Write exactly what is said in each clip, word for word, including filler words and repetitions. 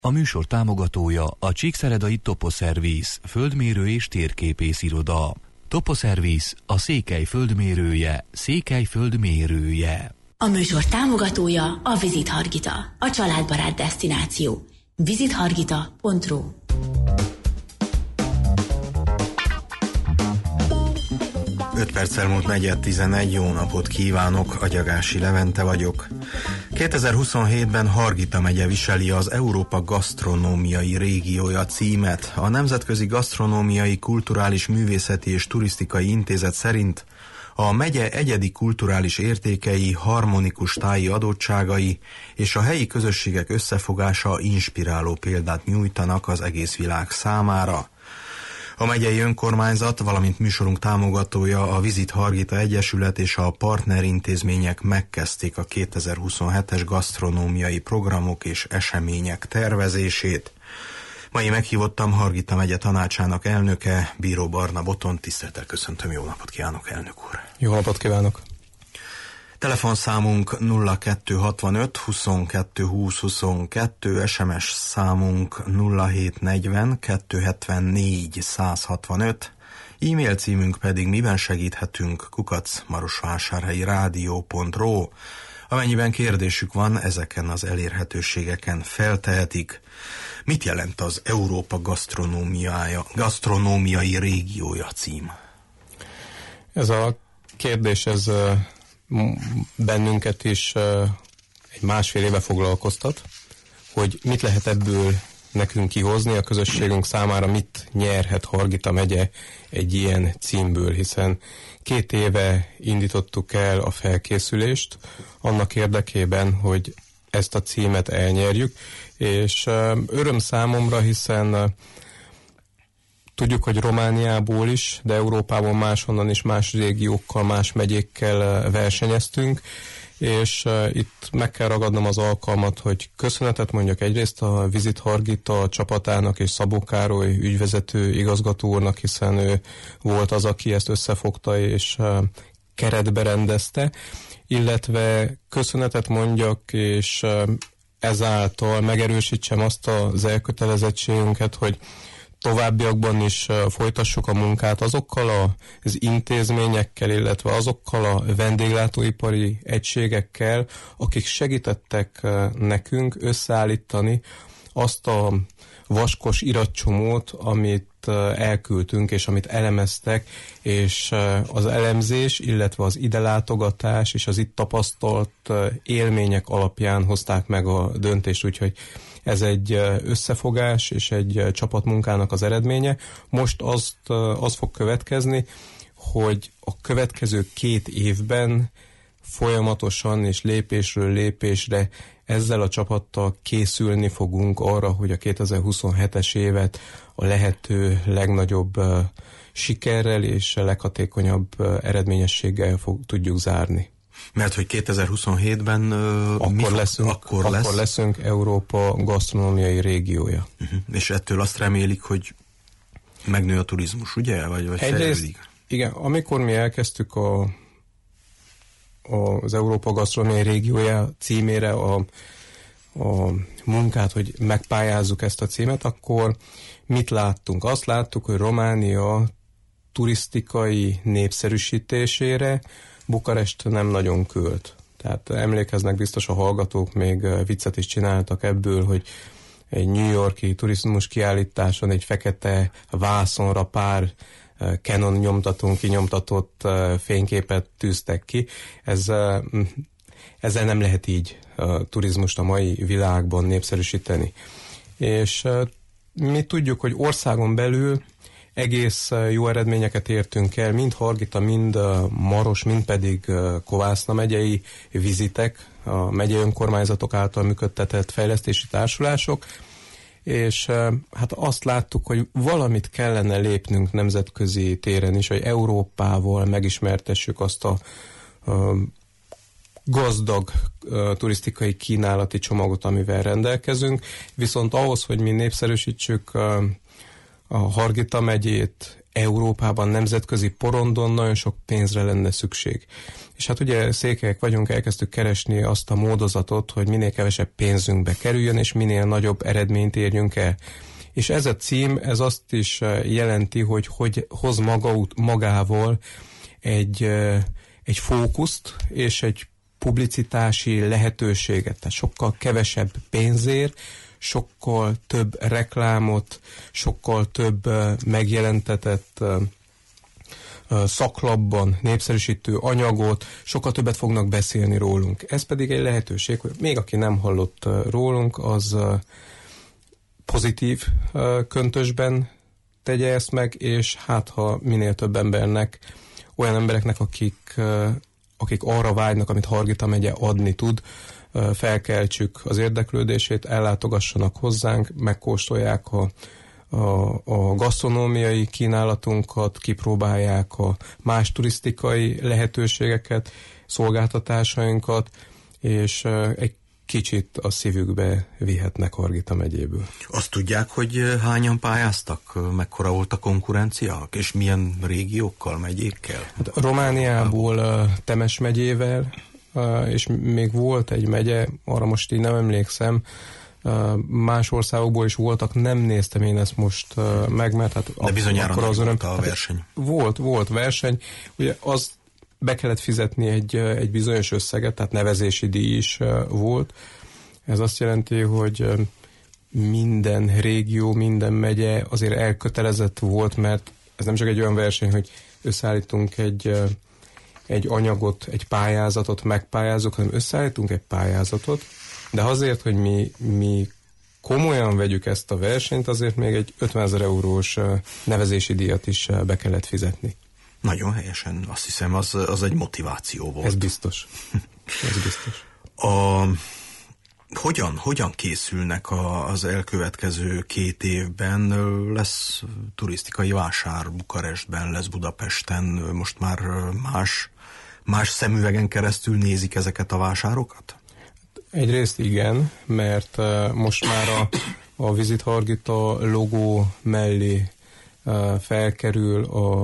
A műsor támogatója a Csíkszeredai Toposzervisz, földmérő és térképész iroda. Toposzervisz, a Székely földmérője, Székely földmérője. A műsor támogatója a Visit Hargita, a családbarát desztináció. visit hargita pont ru. öt perccel múlt negyed tizenegy, jó napot kívánok, Agyagási Levente vagyok. kétezer-huszonhétben Hargita megye viseli az Európa Gasztronómiai Régiója címet. A Nemzetközi Gasztronómiai, Kulturális, Művészeti és Turisztikai Intézet szerint a megye egyedi kulturális értékei, harmonikus táji adottságai és a helyi közösségek összefogása inspiráló példát nyújtanak az egész világ számára. A megyei önkormányzat, valamint műsorunk támogatója, a Visit Hargita Egyesület és a partnerintézmények megkezdték a kétezer-huszonhetes gasztronómiai programok és események tervezését. Mai meghívottam Hargita megye tanácsának elnöke, Bíró Barna Botont. Tisztelettel köszöntöm, jó napot kívánok, elnök úr! Jó napot kívánok! Telefonszámunk nulla kettő hatvanöt huszonkettő húsz huszonkettő, es em es számunk nulla hét negyven kettőszázhetvennégy százhatvanöt, e-mail címünk pedig miben segíthetünk kukac marosvásárhelyi rádió pont ru. Amennyiben kérdésük van, ezeken az elérhetőségeken feltehetik. Mit jelent az Európa Gasztronómiája, Gasztronómiai Régiója cím? Ez a kérdés, ez bennünket is egy másfél éve foglalkoztat, hogy mit lehet ebből nekünk kihozni, a közösségünk számára mit nyerhet Hargita megye egy ilyen címből, hiszen két éve indítottuk el a felkészülést annak érdekében, hogy ezt a címet elnyerjük, és öröm számomra, hiszen tudjuk, hogy Romániából is, de Európában máshonnan is más régiókkal, más megyékkel versenyeztünk, és uh, itt meg kell ragadnom az alkalmat, hogy köszönetet mondjak egyrészt a Visit Hargita csapatának és Szabó Károly ügyvezető igazgató úrnak, hiszen ő volt az, aki ezt összefogta és uh, keretbe rendezte, illetve köszönetet mondjak, és uh, ezáltal megerősítsem azt az elkötelezettségünket, hogy továbbiakban is folytassuk a munkát azokkal az intézményekkel, illetve azokkal a vendéglátóipari egységekkel, akik segítettek nekünk összeállítani azt a vaskos iratcsomót, amit elküldtünk, és amit elemeztek, és az elemzés, illetve az ide látogatás, és az itt tapasztalt élmények alapján hozták meg a döntést, úgyhogy ez egy összefogás és egy csapatmunkának az eredménye. Most azt, az fog következni, hogy a következő két évben folyamatosan és lépésről lépésre ezzel a csapattal készülni fogunk arra, hogy a kétezer-huszonhetes évet a lehető legnagyobb sikerrel és leghatékonyabb eredményességgel fog, tudjuk zárni. Mert hogy kétezer-huszonhétben uh, akkor, mi fog, leszünk, akkor, akkor lesz? leszünk Európa Gasztronómiai Régiója. Uh-huh. És ettől azt remélik, hogy megnő a turizmus, ugye? Vagy, vagy fejlődik? Igen, amikor mi elkezdtük a, a, az Európa Gasztronómiai Régiója címére a, a munkát, hogy megpályázzuk ezt a címet, akkor mit láttunk? Azt láttuk, hogy Románia turisztikai népszerűsítésére Bukarest nem nagyon költ. Tehát emlékeznek biztos a hallgatók, még viccet is csináltak ebből, hogy egy New York-i turizmus kiállításon egy fekete vászonra pár Canon nyomtatón kinyomtatott fényképet tűztek ki. Ez, ezzel nem lehet így a turizmust a mai világban népszerűsíteni. És mi tudjuk, hogy országon belül egész jó eredményeket értünk el, mind Hargita, mind Maros, mind pedig Kovászna megyei vizitek, a megyei önkormányzatok által működtetett fejlesztési társulások, és hát azt láttuk, hogy valamit kellene lépnünk nemzetközi téren is, hogy Európával megismertessük azt a, a gazdag uh, turisztikai kínálati csomagot, amivel rendelkezünk, viszont ahhoz, hogy mi népszerűsítsük uh, a Hargita megyét Európában, nemzetközi porondon nagyon sok pénzre lenne szükség. És hát ugye székelyek vagyunk, elkezdtük keresni azt a módozatot, hogy minél kevesebb pénzünkbe kerüljön, és minél nagyobb eredményt érjünk el. És ez a cím, ez azt is jelenti, hogy, hogy hoz maga, magával egy, egy fókuszt és egy publicitási lehetőséget, tehát sokkal kevesebb pénzért, sokkal több reklámot, sokkal több megjelentetett szaklapban népszerűsítő anyagot, sokkal többet fognak beszélni rólunk. Ez pedig egy lehetőség, hogy még aki nem hallott rólunk, az pozitív köntösben tegye ezt meg, és hát ha minél több embernek, olyan embereknek, akik, akik arra vágynak, amit Hargita megye adni tud, felkeltsük az érdeklődését, ellátogassanak hozzánk, megkóstolják a, a, a gasztronómiai kínálatunkat, kipróbálják a más turisztikai lehetőségeket, szolgáltatásainkat, és egy kicsit a szívükbe vihetnek Hargita megyéből. Azt tudják, hogy hányan pályáztak, mekkora volt a konkurencia, és milyen régiókkal, megyékkel? Hát Romániából Temes megyével, és még volt egy megye, arra most így nem emlékszem, más országokból is voltak, nem néztem én ezt most meg, mert hát de bizonyára akkor az öröm, volt a verseny. Hát volt, volt verseny, ugye az be kellett fizetni egy, egy bizonyos összeget, tehát nevezési díj is volt. Ez azt jelenti, hogy minden régió, minden megye azért elkötelezett volt, mert ez nem csak egy olyan verseny, hogy összeállítunk egy, egy anyagot, egy pályázatot, megpályázunk, hanem összeállítunk egy pályázatot, de azért, hogy mi, mi komolyan vegyük ezt a versenyt, azért még egy ötvenezer eurós nevezési díjat is be kellett fizetni. Nagyon helyesen, azt hiszem, az, az egy motiváció volt. Ez biztos. Ez biztos. A, hogyan, hogyan készülnek a, az elkövetkező két évben? Lesz turisztikai vásár Bukarestben, lesz Budapesten, most már más, más szemüvegen keresztül nézik ezeket a vásárokat? Egyrészt igen, mert uh, most már a, a Visit Hargita logó mellé uh, felkerül a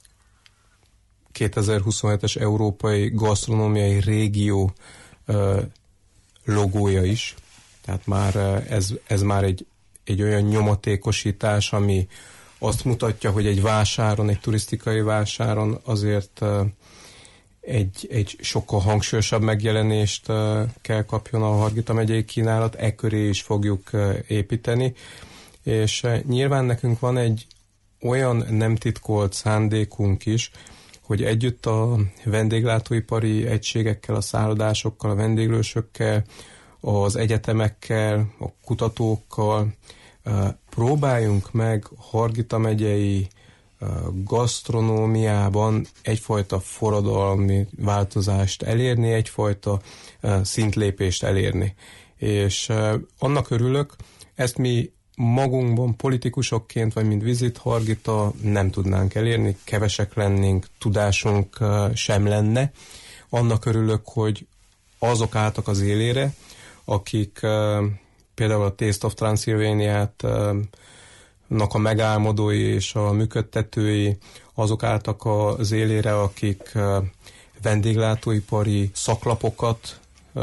kétezer-huszonhetes Európai Gasztronómiai Régió uh, logója is. Tehát már uh, ez, ez már egy, egy olyan nyomatékosítás, ami azt mutatja, hogy egy vásáron, egy turisztikai vásáron azért uh, egy, egy sokkal hangsúlyosabb megjelenést uh, kell kapjon a Hargita megyei kínálat, e köré is fogjuk uh, építeni, és uh, nyilván nekünk van egy olyan nem titkolt szándékunk is, hogy együtt a vendéglátóipari egységekkel, a szállodásokkal, a vendéglősökkel, az egyetemekkel, a kutatókkal uh, próbáljunk meg Hargita megyei gasztronómiában egyfajta forradalmi változást elérni, egyfajta uh, szintlépést elérni. És uh, annak örülök, ezt mi magunkban politikusokként, vagy mint Visit Hargita nem tudnánk elérni, kevesek lennénk, tudásunk uh, sem lenne. Annak örülök, hogy azok álltak az élére, akik uh, például a Taste of Transylvania-t uh, nak a megálmodói és a működtetői, azok álltak az élére, akik vendéglátóipari szaklapokat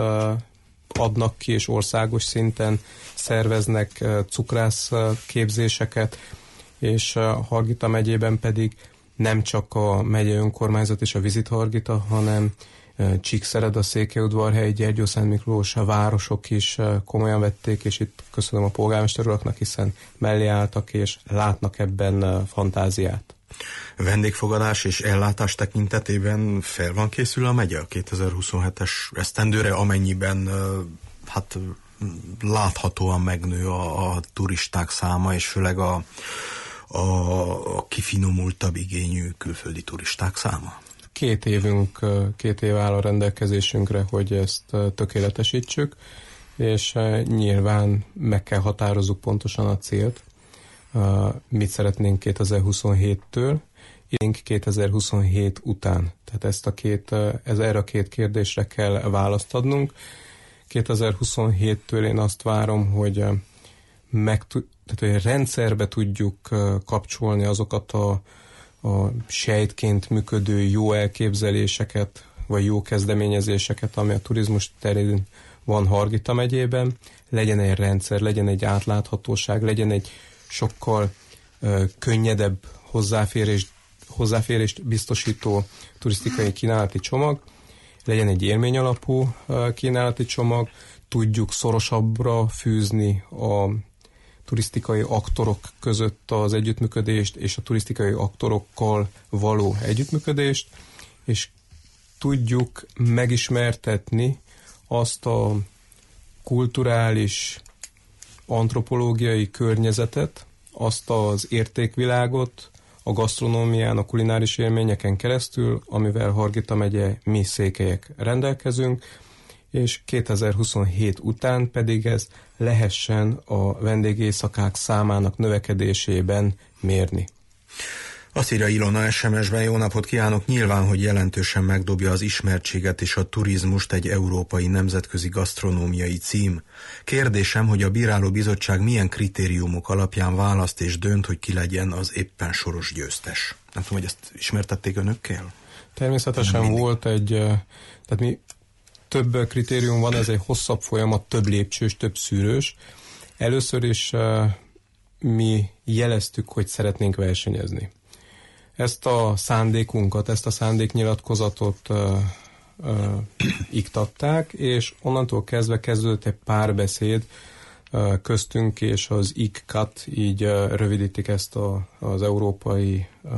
adnak ki, és országos szinten szerveznek cukrász képzéseket, és Hargita megyében pedig nem csak a megye önkormányzat és a Visit Hargita, hanem Csíkszereda, Székelyudvarhely, Gyergyószentmiklós, a városok is komolyan vették, és itt köszönöm a polgármester uraknak, hiszen mellé álltak és látnak ebben fantáziát. Vendégfogadás és ellátás tekintetében fel van készül a megye a kétezer-huszonhetes esztendőre, amennyiben hát láthatóan megnő a, a turisták száma, és főleg a, a, a kifinomultabb igényű külföldi turisták száma? Két évünk, két év áll a rendelkezésünkre, hogy ezt tökéletesítsük, és nyilván meg kell határozzuk pontosan a célt, mit szeretnénk kétezer-huszonhéttől, kétezer-huszonhét után. Tehát ezt a két, ez erre a két kérdésre kell választ adnunk. kétezer-huszonhéttől én azt várom, hogy, meg, tehát, hogy rendszerbe tudjuk kapcsolni azokat a a sejtként működő jó elképzeléseket, vagy jó kezdeményezéseket, ami a turizmus terén van Hargita megyében, legyen egy rendszer, legyen egy átláthatóság, legyen egy sokkal ö, könnyedebb hozzáférés, hozzáférést biztosító turisztikai kínálati csomag, legyen egy élmény alapú ö, kínálati csomag, tudjuk szorosabbra fűzni a turisztikai aktorok között az együttműködést, és a turisztikai aktorokkal való együttműködést, és tudjuk megismertetni azt a kulturális, antropológiai környezetet, azt az értékvilágot a gasztronómián, a kulináris élményeken keresztül, amivel Hargita megye mi székelyek rendelkezünk, és kétezer-huszonhét után pedig ez lehessen a vendégészakák számának növekedésében mérni. Azt írja Ilona es em es-ben, jó napot kívánok, nyilván, hogy jelentősen megdobja az ismertséget és a turizmust egy európai nemzetközi gasztronómiai cím. Kérdésem, hogy a bírálóbizottság milyen kritériumok alapján választ és dönt, hogy ki legyen az éppen soros győztes. Nem tudom, hogy ezt ismertették önökkel? Természetesen volt egy, tehát mi több kritérium van, ez egy hosszabb folyamat, több lépcsős, több szűrős. Először is mi jeleztük, hogy szeretnénk versenyezni. Ezt a szándékunkat, ezt a szándéknyilatkozatot uh, uh, iktatták, és onnantól kezdve kezdődött egy párbeszéd uh, köztünk és az I C C A T, így uh, rövidítik ezt a, az európai uh,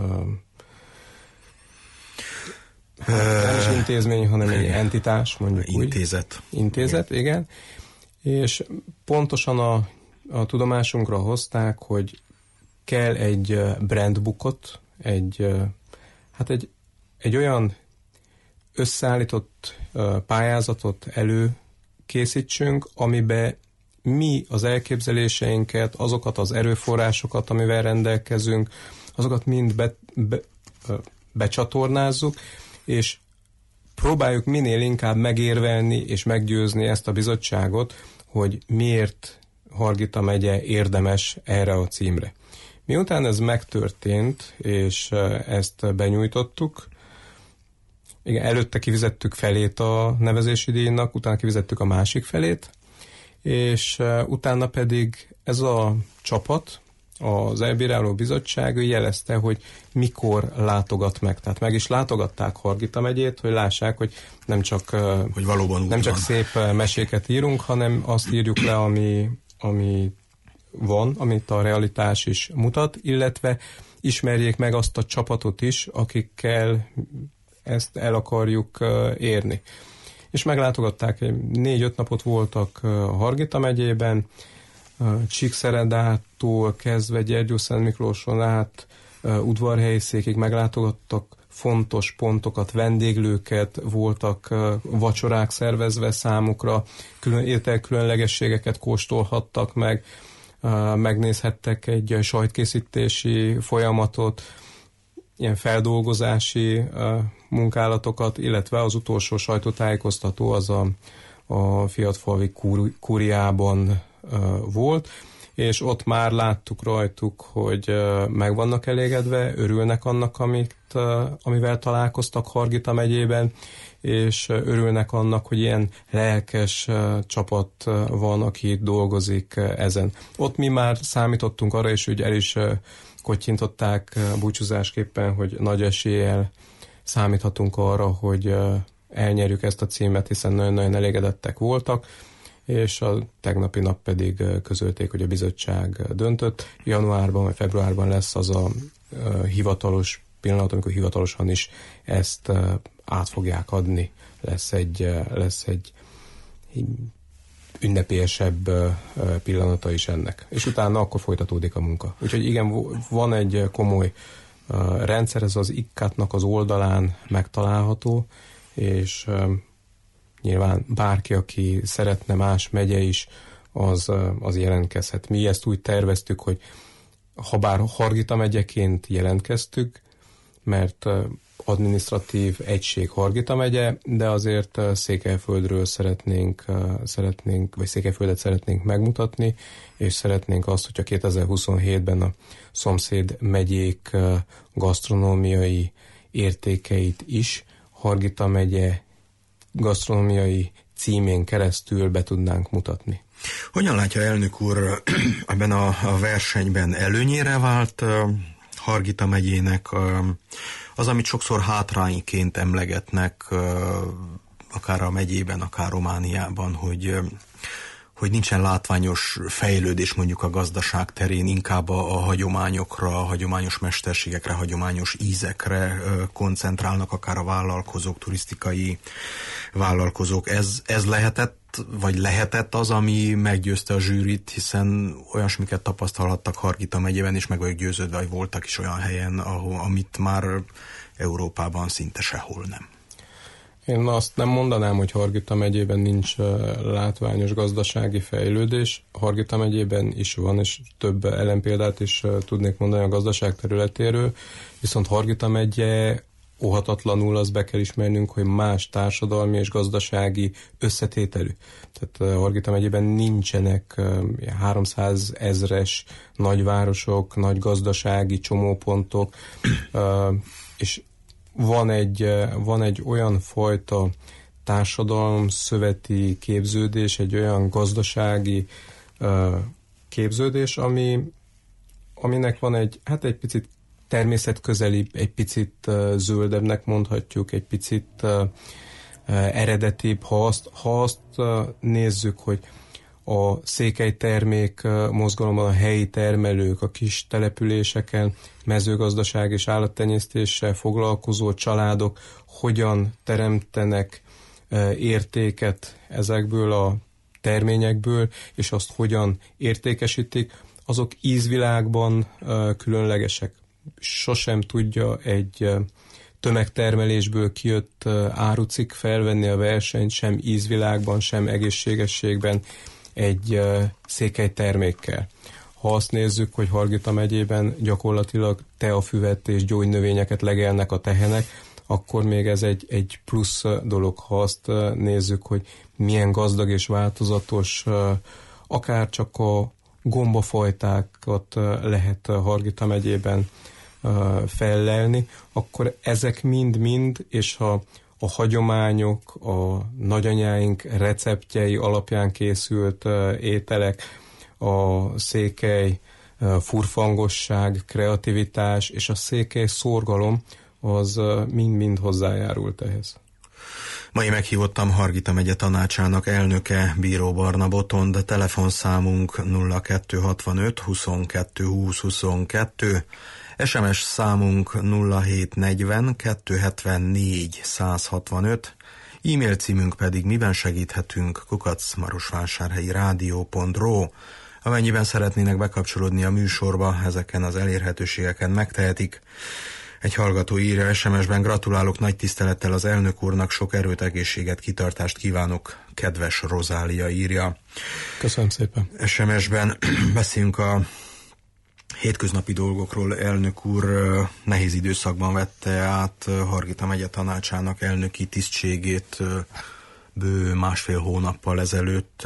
nem is intézmény, hanem egy entitás, mondjuk Intézet. úgy. Intézet, igen. igen. És pontosan a, a tudomásunkra hozták, hogy kell egy brandbookot, egy, hát egy, egy olyan összeállított pályázatot előkészítsünk, amiben mi az elképzeléseinket, azokat az erőforrásokat, amivel rendelkezünk, azokat mind be, be, becsatornázzuk, és próbáljuk minél inkább megérvelni és meggyőzni ezt a bizottságot, hogy miért Hargita megye érdemes erre a címre. Miután ez megtörtént, és ezt benyújtottuk, igen, előtte kifizettük felét a nevezési díjnak, utána kifizettük a másik felét, és utána pedig ez a csapat, az elbíráló bizottság jelezte, hogy mikor látogat meg. Tehát meg is látogatták Hargita megyét, hogy lássák, hogy nem csak, hogy valóban nem csak szép meséket írunk, hanem azt írjuk le, ami, ami van, amit a realitás is mutat, illetve ismerjék meg azt a csapatot is, akikkel ezt el akarjuk érni. És meglátogatták, négy-öt napot voltak Hargita megyében, Csíkszeredától kezdve Gyergyószent Miklóson át Udvarhelyszékig meglátogattak fontos pontokat, vendéglőket, voltak vacsorák szervezve számukra, külön, ételkülönlegességeket kóstolhattak meg, megnézhettek egy sajtkészítési folyamatot, ilyen feldolgozási munkálatokat, illetve az utolsó sajtótájékoztató az a, a Fiatfalvi Kúriában volt, és ott már láttuk rajtuk, hogy meg vannak elégedve, örülnek annak, amit, amivel találkoztak Hargita megyében, és örülnek annak, hogy ilyen lelkes csapat van, aki itt dolgozik ezen. Ott mi már számítottunk arra, és úgy el is kottyintották búcsúzásképpen, hogy nagy eséllyel számíthatunk arra, hogy elnyerjük ezt a címet, hiszen nagyon-nagyon elégedettek voltak, és a tegnapi nap pedig közölték, hogy a bizottság döntött. Januárban vagy februárban lesz az a hivatalos pillanat, amikor hivatalosan is ezt át fogják adni. Lesz egy, lesz egy ünnepélyesebb pillanata is ennek. És utána akkor folytatódik a munka. Úgyhogy igen, van egy komoly rendszer, ez az I C C A T-nak az oldalán megtalálható, és nyilván bárki, aki szeretne más megye is, az, az jelentkezhet. Mi ezt úgy terveztük, hogy ha bár Hargita megyeként jelentkeztük, mert adminisztratív egység Hargita megye, de azért Székelyföldről szeretnénk, szeretnénk, vagy Székelyföldet szeretnénk megmutatni, és szeretnénk azt, hogyha kétezer-huszonhétben a szomszéd megyék gasztronómiai értékeit is Hargita megye gasztronómiai címén keresztül be tudnánk mutatni. Hogyan látja elnök úr, ebben a, a versenyben előnyére vált Hargita megyének az, amit sokszor hátrányként emlegetnek, akár a megyében, akár Romániában, hogy, hogy nincsen látványos fejlődés mondjuk a gazdaság terén, inkább a, a hagyományokra, a hagyományos mesterségekre, hagyományos ízekre koncentrálnak, akár a vállalkozók, turisztikai vállalkozók. Ez, ez lehetett, vagy lehetett az, ami meggyőzte a zsűrit, hiszen olyasmiket tapasztalhattak Hargita megyében, és meg vagyok győződve, hogy voltak is olyan helyen, ahol, amit már Európában szinte sehol nem. Én azt nem mondanám, hogy Hargita megyében nincs látványos gazdasági fejlődés. Hargita megyében is van, és több ellenpéldát is tudnék mondani a gazdaság területéről, viszont Hargita megye óhatatlanul azt be kell ismernünk, hogy más társadalmi és gazdasági összetételű. Tehát Hargita megyében nincsenek háromszázezres nagyvárosok, nagy gazdasági csomópontok, és van egy, van egy olyan fajta társadalomszöveti képződés, egy olyan gazdasági képződés, ami, aminek van egy, hát egy picit természetközeli, egy picit uh, zöldebbnek mondhatjuk, egy picit uh, uh, eredetibb. Ha azt, ha azt uh, nézzük, hogy a székelytermék uh, mozgalomban a helyi termelők, a kis településeken mezőgazdaság és állattenyésztéssel foglalkozó családok hogyan teremtenek uh, értéket ezekből a terményekből, és azt hogyan értékesítik, azok ízvilágban uh, különlegesek. Sosem tudja egy tömegtermelésből kijött árucikk felvenni a versenyt, sem ízvilágban, sem egészségességben egy székely termékkel. Ha azt nézzük, hogy Hargita megyében gyakorlatilag teafüvet és gyógynövényeket legelnek a tehenek, akkor még ez egy, egy plusz dolog. Ha azt nézzük, hogy milyen gazdag és változatos, akár csak a gombafajtákat lehet Hargita megyében fellelni, akkor ezek mind-mind, és ha a hagyományok, a nagyanyáink receptjei alapján készült ételek, a székely furfangosság, kreativitás és a székely szorgalom, az mind-mind hozzájárult ehhez. Mai meghívottam Hargita megye tanácsának elnöke, Bíró Barna Botond, telefonszámunk nulla kettő hatvanöt huszonkettő húsz huszonkettő, es em es számunk nulla hét negyven kettőszázhetvennégy százhatvanöt, e-mail címünk pedig miben segíthetünk kukac marosvásárhelyi rádió pont ro. Amennyiben szeretnének bekapcsolódni a műsorba, ezeken az elérhetőségeken megtehetik. Egy hallgató írja es em es-ben: gratulálok nagy tisztelettel az elnök úrnak, sok erőt, egészséget, kitartást kívánok, kedves Rozália, írja. Köszönöm szépen. es em es-ben beszélünk a hétköznapi dolgokról. Elnök úr nehéz időszakban vette át Hargita megye tanácsának elnöki tisztségét bő másfél hónappal ezelőtt.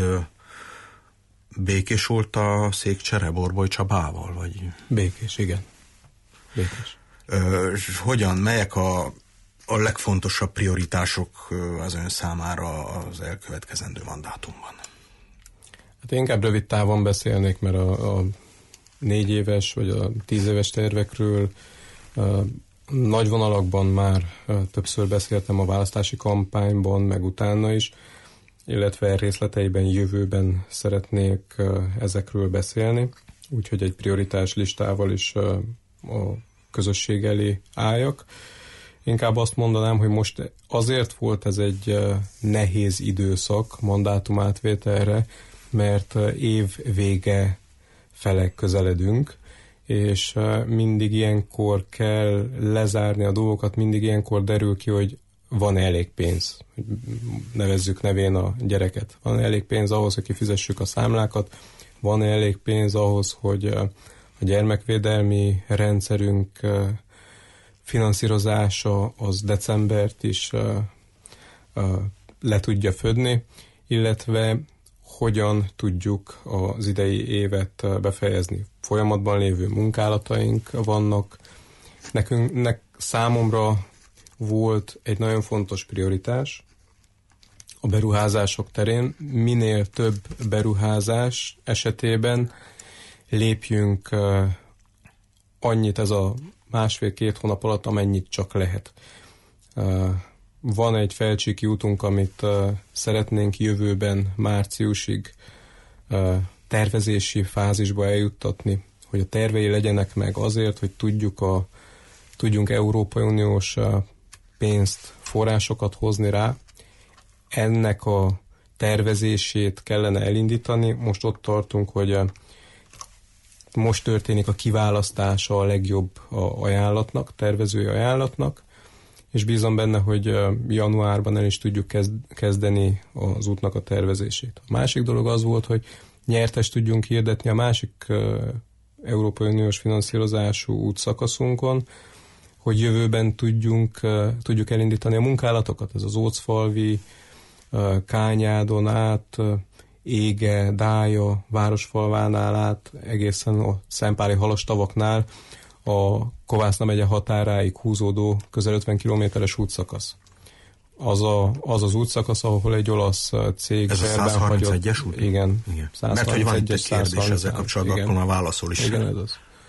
Békés volt a székcsere Borboly Csabával? Vagy? Békés, igen. Békés. Hogyan, melyek a, a legfontosabb prioritások az ön számára az elkövetkezendő mandátumban? Hát inkább rövid távon beszélnék, mert a, a négy éves vagy a tíz éves tervekről a, nagy vonalakban már a, többször beszéltem a választási kampányban, meg utána is, illetve részleteiben jövőben szeretnék a, ezekről beszélni, úgyhogy egy prioritás listával is a, a közösség elé álljak. Inkább azt mondanám, hogy most azért volt ez egy nehéz időszak mandátum átvételre, mert év vége fele közeledünk, és mindig ilyenkor kell lezárni a dolgokat, mindig ilyenkor derül ki, hogy van elég pénz. Nevezzük nevén a gyereket. Van elég pénz ahhoz, hogy kifizessük a számlákat, van elég pénz ahhoz, hogy a gyermekvédelmi rendszerünk finanszírozása az decembert is uh, uh, le tudja födni, illetve hogyan tudjuk az idei évet befejezni. Folyamatban lévő munkálataink vannak. Nekünk, nek, számomra volt egy nagyon fontos prioritás a beruházások terén. Minél több beruházás esetében lépjünk uh, annyit ez a másfél-két hónap alatt, amennyit csak lehet. Uh, van egy felcsíki útunk, amit uh, szeretnénk jövőben márciusig uh, tervezési fázisba eljuttatni, hogy a tervei legyenek meg azért, hogy tudjuk a, tudjunk Európai Uniós uh, pénzt, forrásokat hozni rá. Ennek a tervezését kellene elindítani. Most ott tartunk, hogy uh, most történik a kiválasztása a legjobb ajánlatnak, tervezői ajánlatnak, és bízom benne, hogy januárban el is tudjuk kezdeni az útnak a tervezését. A másik dolog az volt, hogy nyertest tudjunk hirdetni a másik Európai Uniós finanszírozású útszakaszunkon, hogy jövőben tudjunk, tudjuk elindítani a munkálatokat. Ez az Ócfalvi, Kányádon át, Ége, Dája, Városfalvánál át, egészen a Szentpáli halastavaknál a Kovászna megye határáig húzódó közel ötven kilométeres útszakasz. Az, a, az az útszakasz, ahol egy olasz cég... Ez a száz harmincegyes út? Igen. igen. Mert hogy van itt egy kérdés ezzel kapcsolatban, akkor már válaszol is. Igen, ez az.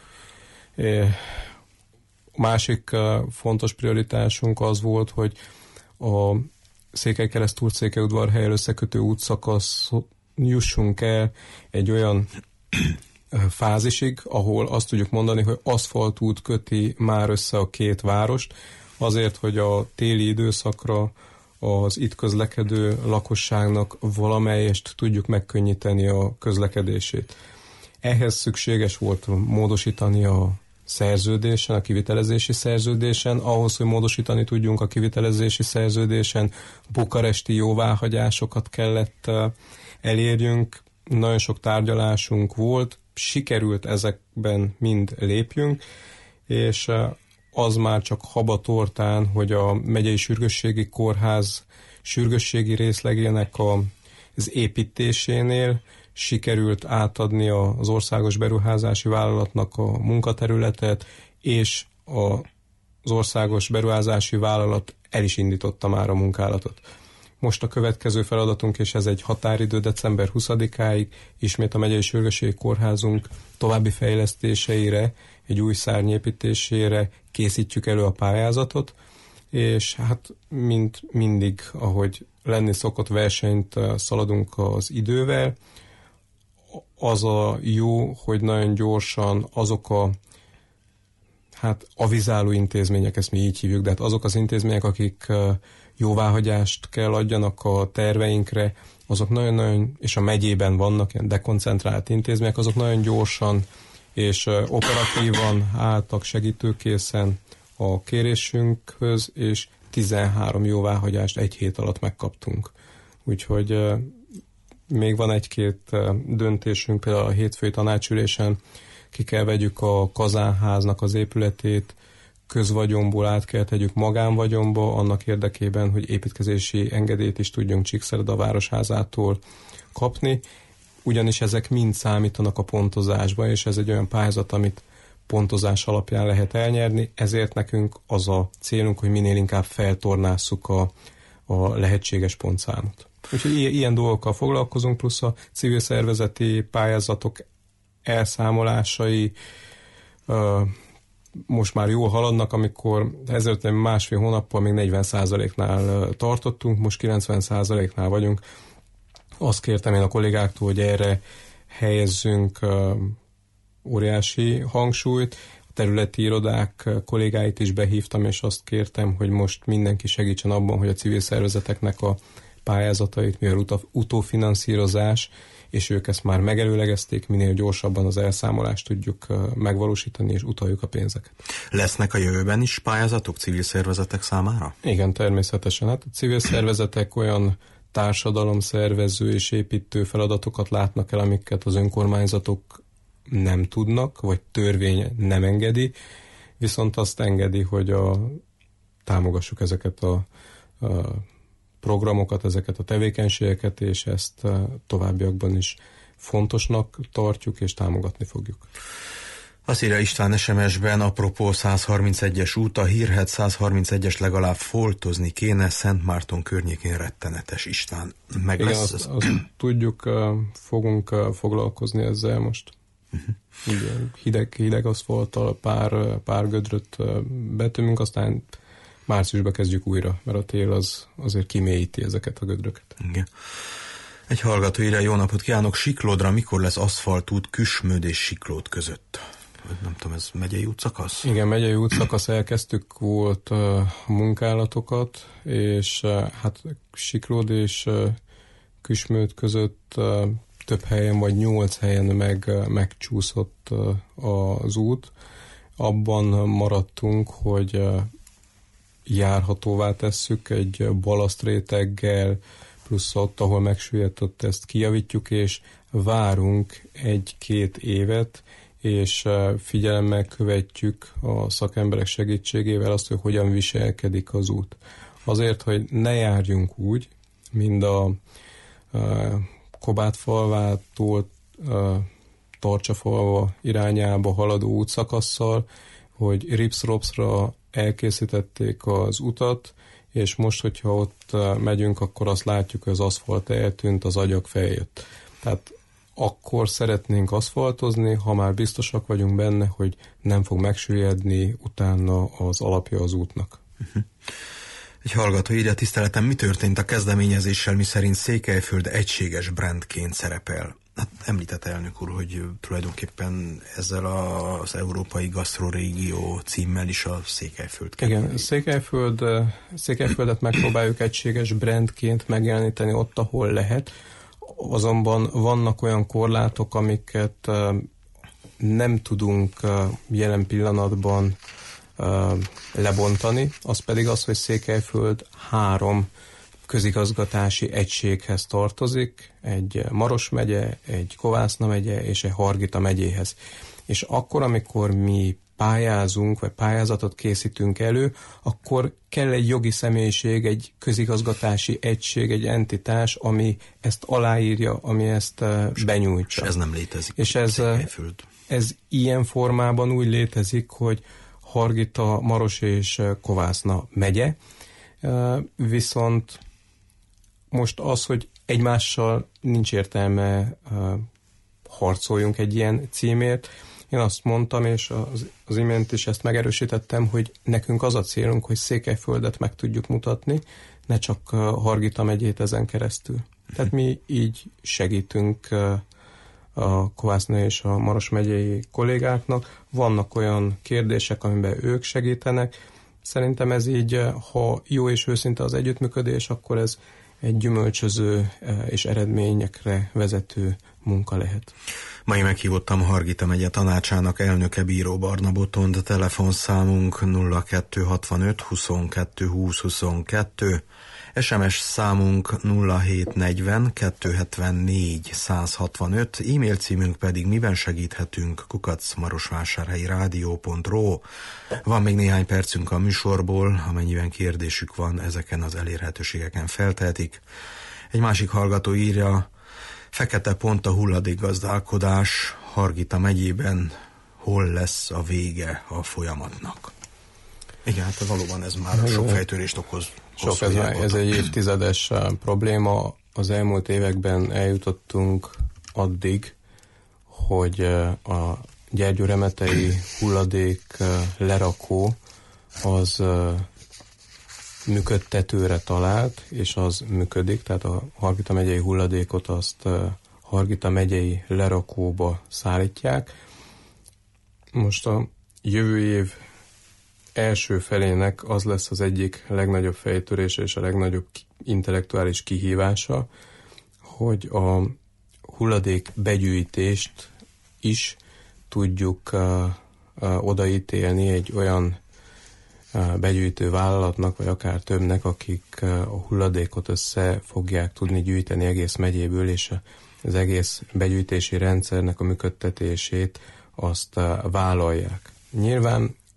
A másik fontos prioritásunk az volt, hogy a Székelykereszt-Turcékelyudvarhelyen összekötő útszakasz jussunk el egy olyan fázisig, ahol azt tudjuk mondani, hogy aszfaltút köti már össze a két várost, azért, hogy a téli időszakra az itt közlekedő lakosságnak valamelyest tudjuk megkönnyíteni a közlekedését. Ehhez szükséges volt módosítani a szerződésen, a kivitelezési szerződésen, ahhoz, hogy módosítani tudjunk a kivitelezési szerződésen, bukaresti jóváhagyásokat kellett elérjünk, nagyon sok tárgyalásunk volt, sikerült ezekben mind lépjünk, és az már csak habatortán, hogy a megyei sürgősségi kórház sürgősségi részlegének a, az építésénél sikerült átadni az Országos Beruházási Vállalatnak a munkaterületet, és az Országos Beruházási Vállalat el is indította már a munkálatot. Most a következő feladatunk, és ez egy határidő december huszadikáig, ismét a megyei sürgősségi kórházunk további fejlesztéseire, egy új szárny építésére készítjük elő a pályázatot, és hát mint mindig, ahogy lenni szokott, versenyt szaladunk az idővel. Az a jó, hogy nagyon gyorsan azok a hát avizáló intézmények, ezt mi így hívjuk, de hát azok az intézmények, akik jóváhagyást kell adjanak a terveinkre, azok nagyon-nagyon, és a megyében vannak ilyen dekoncentrált intézmények, azok nagyon gyorsan és operatívan álltak segítőkészen a kérésünkhöz, és tizenhárom jóváhagyást egy hét alatt megkaptunk. Úgyhogy még van egy-két döntésünk, például a hétfői tanácsülésen ki kell vegyük a kazánháznak az épületét, közvagyonból át kell tegyük magánvagyonba, annak érdekében, hogy építkezési engedélyt is tudjunk Csíkszereda városházától kapni, ugyanis ezek mind számítanak a pontozásba, és ez egy olyan pályázat, amit pontozás alapján lehet elnyerni, ezért nekünk az a célunk, hogy minél inkább feltornásszuk a, a lehetséges pontszámot. Úgyhogy ilyen, ilyen dolgokkal foglalkozunk, plusz a civil szervezeti pályázatok elszámolásai uh, most már jól haladnak, amikor ezelőtt másfél hónappal még negyven százaléknál tartottunk, most kilencven százaléknál vagyunk. Azt kértem én a kollégáktól, hogy erre helyezzünk uh, óriási hangsúlyt. A területi irodák kollégáit is behívtam, és azt kértem, hogy most mindenki segítsen abban, hogy a civil szervezeteknek a pályázatait, mivel utófinanszírozás, és ők ezt már megelőlegezték, minél gyorsabban az elszámolást tudjuk megvalósítani, és utaljuk a pénzeket. Lesznek a jövőben is pályázatok civil szervezetek számára? Igen, természetesen. Hát a civil szervezetek olyan társadalomszervező és építő feladatokat látnak el, amiket az önkormányzatok nem tudnak, vagy törvény nem engedi. viszont azt engedi, hogy a, támogassuk ezeket a, a programokat, ezeket a tevékenységeket, és ezt továbbiakban is fontosnak tartjuk, és támogatni fogjuk. Azt írja István es em es-ben, apropó száz harmincegyes út, a hírhedt száz harmincegyes legalább foltozni kéne, Szent Márton környékén rettenetes. István, meg igen, lesz? Azt, azt tudjuk, fogunk foglalkozni ezzel most. Uh-huh. Igen, hideg, hideg aszfalttal pár, pár gödröt betömünk, aztán márciusban kezdjük újra, mert a tél az azért kimélyíti ezeket a gödröket. Igen. Egy hallgató írja, jó napot kívánok, Siklódra mikor lesz aszfaltút Küsmöd és Siklód között? Nem tudom, ez megyei útszakasz? Igen, megyei útszakasz, elkezdtük volt uh, munkálatokat, és uh, hát Siklód és uh, Küsmöd között uh, több helyen, vagy nyolc helyen meg, uh, megcsúszott uh, az út. Abban maradtunk, hogy uh, járhatóvá tesszük egy balasztréteggel, plusz ott, ahol megsüllyedett, ezt kijavítjuk, és várunk egy-két évet, és figyelemmel követjük a szakemberek segítségével azt, hogy hogyan viselkedik az út. Azért, hogy ne járjunk úgy, mint a, a Kobátfalvától Tartsafalva irányába haladó útszakasszal, hogy ripsz-ropszra elkészítették az utat, és most, hogyha ott megyünk, akkor azt látjuk, hogy az aszfalt eltűnt, az agyag feljött. Tehát akkor szeretnénk aszfaltozni, ha már biztosak vagyunk benne, hogy nem fog megsüllyedni utána az alapja az útnak. Uh-huh. Egy hallgató írja, tiszteletem, mi történt a kezdeményezéssel, miszerint Székelyföld egységes brandként szerepel? Hát említett elnök úr, hogy tulajdonképpen ezzel az Európai Gasztrorégió címmel is a Székelyföld kell. Igen, Székelyföld, Székelyföldet megpróbáljuk egységes brandként megjeleníteni ott, ahol lehet. Azonban vannak olyan korlátok, amiket nem tudunk jelen pillanatban lebontani, az pedig az, hogy Székelyföld három közigazgatási egységhez tartozik, egy Maros megye, egy Kovászna megye és egy Hargita megyéhez. És akkor, amikor mi pályázunk, vagy pályázatot készítünk elő, akkor kell egy jogi személyiség, egy közigazgatási egység, egy entitás, ami ezt aláírja, ami ezt benyújtja. És ez nem létezik. És ez, ez ilyen formában úgy létezik, hogy Hargita, Maros és Kovászna megye, viszont most az, hogy egymással nincs értelme harcoljunk egy ilyen címért. Én azt mondtam, és az, az imént is ezt megerősítettem, hogy nekünk az a célunk, hogy Székelyföldet meg tudjuk mutatni, ne csak Hargita megyét ezen keresztül. Tehát mi így segítünk a Kovászna és a Maros megyei kollégáknak. Vannak olyan kérdések, amiben ők segítenek. Szerintem ez így, ha jó és őszinte az együttműködés, akkor ez egy gyümölcsöző és eredményekre vezető munka lehet. Mai meghívottam Hargita megye tanácsának elnöke, Bíró Barna Botond, telefonszámunk nulla kettő hatvanöt huszonkettő húsz huszonkettő, es em es számunk nulla hét negyven kettőszázhetvennégy százhatvanöt, e-mail címünk pedig miben segíthetünk kukac marosvásárhelyi rádió pont ro. Van még néhány percünk a műsorból, amennyiben kérdésük van, ezeken az elérhetőségeken feltehetik. Egy másik hallgató írja, fekete pont a hulladékgazdálkodás Hargita megyében, hol lesz a vége a folyamatnak? Igen, hát valóban ez már sok fejtörést okoz. Sok, ez, ez egy évtizedes probléma. Az elmúlt években eljutottunk addig, hogy a Gyergyóremetei hulladék lerakó az működtetőre talált, és az működik, tehát a Hargita megyei hulladékot azt Hargita megyei lerakóba szállítják. Most a jövő év első felének az lesz az egyik legnagyobb fejtörése és a legnagyobb intellektuális kihívása, hogy a hulladék begyűjtést is tudjuk uh, uh, odaítélni egy olyan uh, begyűjtő vállalatnak, vagy akár többnek, akik uh, a hulladékot össze fogják tudni gyűjteni egész megyéből, és az egész begyűjtési rendszernek a működtetését azt uh, vállalják. Nyilván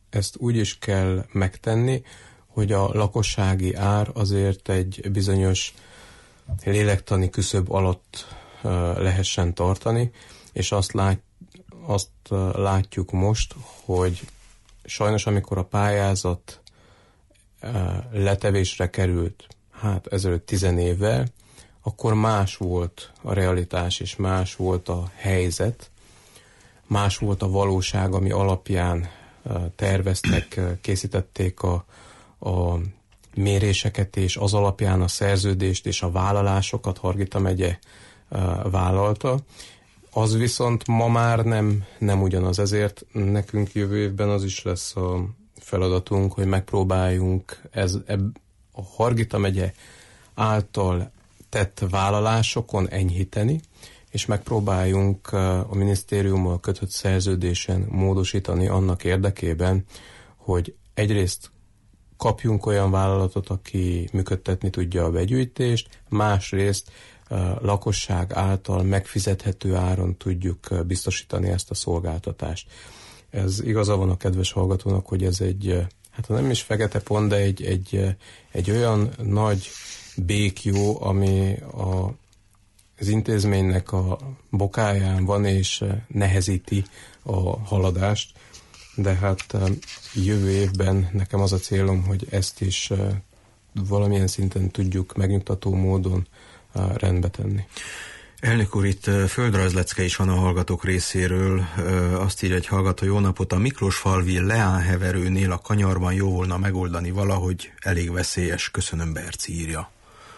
ezt úgy is kell megtenni, hogy a lakossági ár azért egy bizonyos lélektani küszöb alatt lehessen tartani, és azt, lát, azt látjuk most, hogy sajnos amikor a pályázat letevésre került, hát ezelőtt tizen évvel, akkor más volt a realitás, és más volt a helyzet, más volt a valóság, ami alapján terveztek, készítették a, a méréseket, és az alapján a szerződést és a vállalásokat Hargita megye vállalta. Az viszont ma már nem, nem ugyanaz, ezért nekünk jövő évben az is lesz a feladatunk, hogy megpróbáljunk ez, eb, a Hargita megye által tett vállalásokon enyhíteni, és megpróbáljunk a minisztériummal kötött szerződésen módosítani annak érdekében, hogy egyrészt kapjunk olyan vállalatot, aki működtetni tudja a begyűjtést, másrészt lakosság által megfizethető áron tudjuk biztosítani ezt a szolgáltatást. Ez igaza van a kedves hallgatónak, hogy ez egy, hát nem is fekete pont, de egy, egy, egy olyan nagy béklyó, ami a, az intézménynek a bokáján van, és nehezíti a haladást, de hát jövő évben nekem az a célom, hogy ezt is valamilyen szinten tudjuk megnyugtató módon rendbe tenni. Elnök úr, itt földrajzlecke is van a hallgatók részéről. Azt írja egy hallgató: jó napot, a Miklósfalvi leányheverőnél a kanyarban jó volna megoldani valahogy, elég veszélyes. Köszönöm, Berci írja.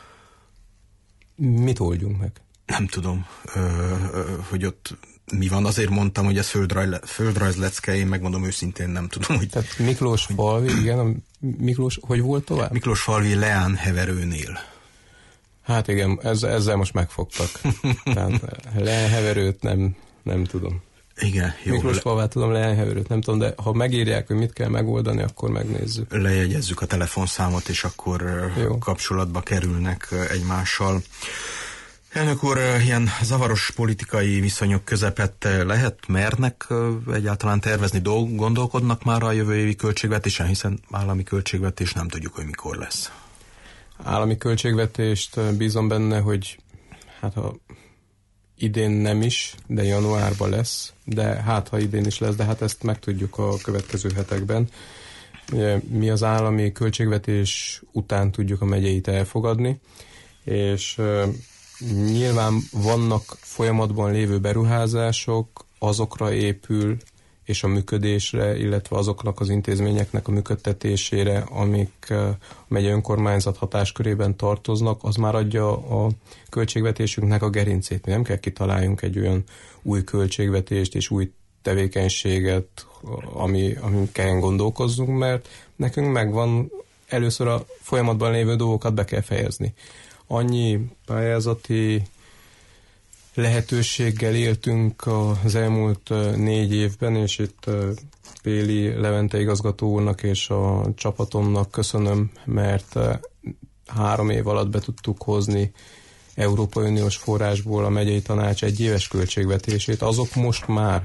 Mit oldjunk meg? Nem tudom, hogy ott mi van. Azért mondtam, hogy ez földrajz, földrajzlecke, én megmondom őszintén, nem tudom, hogy... Tehát Miklósfalvi, igen, a Miklós, hogy volt tovább? Miklósfalvi leányheverőnél. Hát igen, ez, ezzel most megfogtak. Tehát leányheverőt nem, nem tudom. Igen, jó. Miklósfalvát tudom, leányheverőt nem tudom, de ha megírják, hogy mit kell megoldani, akkor megnézzük. Lejegyezzük a telefonszámot, és akkor jó. Kapcsolatba kerülnek egymással. Elnök úr, ilyen zavaros politikai viszonyok közepette lehet, mernek egyáltalán tervezni, gondolkodnak már a jövő évi költségvetésen, hiszen állami költségvetés nem tudjuk, hogy mikor lesz. Állami költségvetést bízom benne, hogy hát ha idén nem is, de januárban lesz, de hát ha idén is lesz, de hát ezt megtudjuk a következő hetekben. Mi az állami költségvetés után tudjuk a megyeit elfogadni, és nyilván vannak folyamatban lévő beruházások, azokra épül, és a működésre, illetve azoknak az intézményeknek a működtetésére, amik a megye önkormányzat hatáskörében tartoznak, az már adja a költségvetésünknek a gerincét. Mi nem kell kitaláljunk egy olyan új költségvetést és új tevékenységet, ami, amikkel gondolkozzunk, mert nekünk megvan, először a folyamatban lévő dolgokat be kell fejezni. Annyi pályázati lehetőséggel éltünk az elmúlt négy évben, és itt Péli Levente igazgató úrnak és a csapatomnak köszönöm, mert három év alatt be tudtuk hozni Európai Uniós forrásból a megyei tanács egyéves költségvetését. Azok most már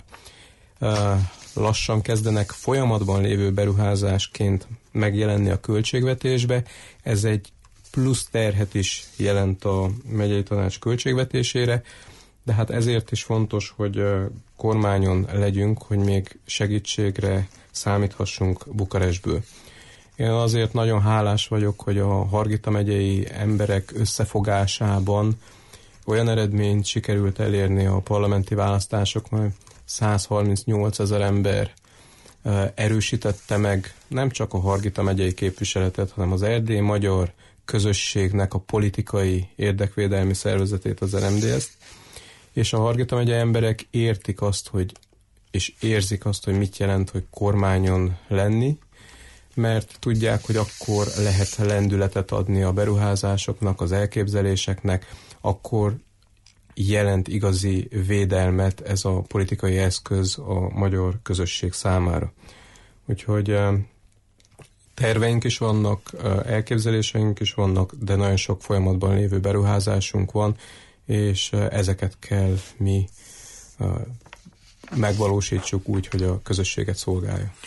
lassan kezdenek folyamatban lévő beruházásként megjelenni a költségvetésbe. Ez egy plusz terhet is jelent a megyei tanács költségvetésére, de hát ezért is fontos, hogy kormányon legyünk, hogy még segítségre számíthassunk Bukarestből. Én azért nagyon hálás vagyok, hogy a Hargita megyei emberek összefogásában olyan eredményt sikerült elérni a parlamenti választásokon, száz harmincnyolc ezer ember erősítette meg nem csak a Hargita megyei képviseletet, hanem az erdélyi magyar közösségnek a politikai érdekvédelmi szervezetét, az er em dé es-t, és a Hargita megye emberek értik azt, hogy, és érzik azt, hogy mit jelent, hogy kormányon lenni, mert tudják, hogy akkor lehet lendületet adni a beruházásoknak, az elképzeléseknek, akkor jelent igazi védelmet ez a politikai eszköz a magyar közösség számára. Úgyhogy terveink is vannak, elképzeléseink is vannak, de nagyon sok folyamatban lévő beruházásunk van, és ezeket kell mi megvalósítsuk úgy, hogy a közösséget szolgálja.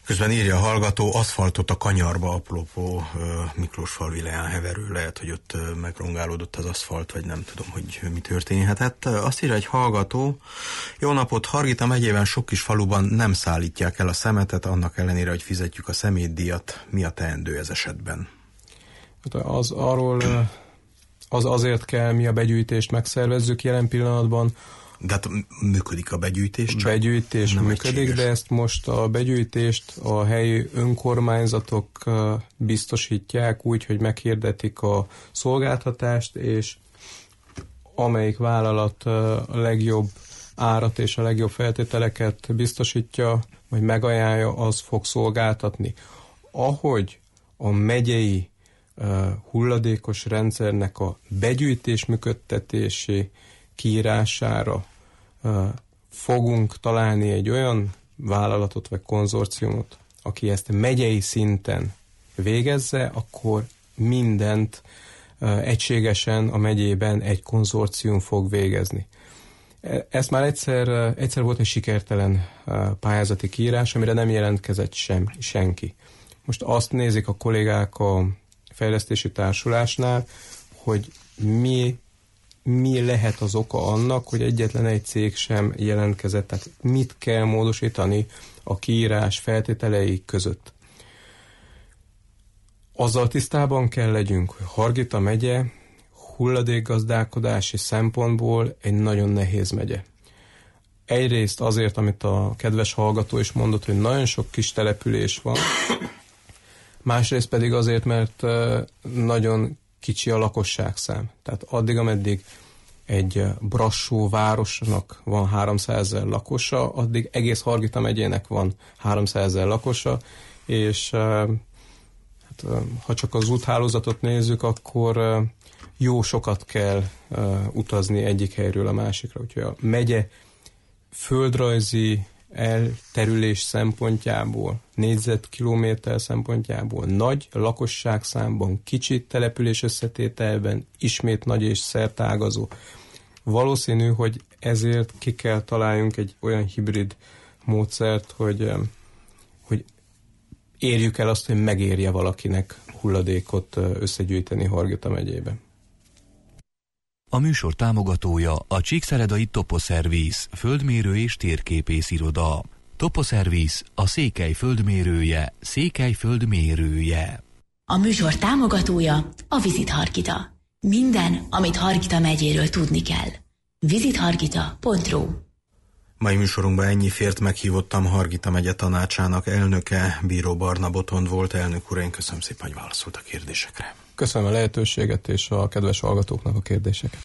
Közben írja a hallgató, aszfaltot a kanyarba, apropó Miklósfalvi leányheverő, lehet, hogy ott megrongálódott az aszfalt, vagy nem tudom, hogy mi történhetett. Azt írja egy hallgató, jó napot, Hargita megyében sok kis faluban nem szállítják el a szemetet, annak ellenére, hogy fizetjük a szemétdíjat. Mi a teendő ez esetben? Az arról az azért kell, mi a begyűjtést megszervezzük jelen pillanatban. De hát működik a begyűjtés? Csak begyűjtés működik, egységes. De ezt most a begyűjtést a helyi önkormányzatok biztosítják úgy, hogy meghirdetik a szolgáltatást, és amelyik vállalat a legjobb árat és a legjobb feltételeket biztosítja, vagy megajánlja, az fog szolgáltatni. Ahogy a megyei uh, hulladékos rendszernek a begyűjtés működtetési kiírására uh, fogunk találni egy olyan vállalatot vagy konzorciumot, aki ezt megyei szinten végezze, akkor mindent uh, egységesen a megyében egy konzorcium fog végezni. Ez már egyszer, egyszer volt egy sikertelen uh, pályázati kiírás, amire nem jelentkezett sem, senki. Most azt nézik a kollégák a fejlesztési társulásnál, hogy mi mi lehet az oka annak, hogy egyetlen egy cég sem jelentkezett, tehát mit kell módosítani a kiírás feltételei között. Azzal tisztában kell legyünk, hogy Hargita megye hulladékgazdálkodási szempontból egy nagyon nehéz megye. Egyrészt azért, amit a kedves hallgató is mondott, hogy nagyon sok kis település van, másrészt pedig azért, mert nagyon kicsi a lakosságszám. Tehát addig, ameddig egy Brassó városnak van háromszázezer lakosa, addig egész Hargita megyének van háromszázezer lakosa, és hát, ha csak az úthálózatot nézzük, akkor jó sokat kell utazni egyik helyről a másikra. Úgyhogy a megye földrajzi elterülés szempontjából, négyzetkilométer szempontjából nagy, lakosságszámban, kicsi település összetételben, ismét nagy és szertágazó. Valószínű, hogy ezért ki kell találjunk egy olyan hibrid módszert, hogy, hogy érjük el azt, hogy megérje valakinek hulladékot összegyűjteni Hargita megyében. A műsor támogatója a Csíkszeredai Toposzervisz, földmérő és térképész iroda. Toposzervisz, a Székely földmérője, Székely földmérője. A műsor támogatója a Visit Hargita. Minden, amit Hargita megyéről tudni kell. visit hargita pont ru. Mai műsorunkban ennyi fért, meghívottam Hargita megye tanácsának elnöke, Bíró Barna Botond volt. Elnök úr, én köszönöm szépen, hogy válaszolt a kérdésekre. Köszönöm a lehetőséget és a kedves hallgatóknak a kérdéseket.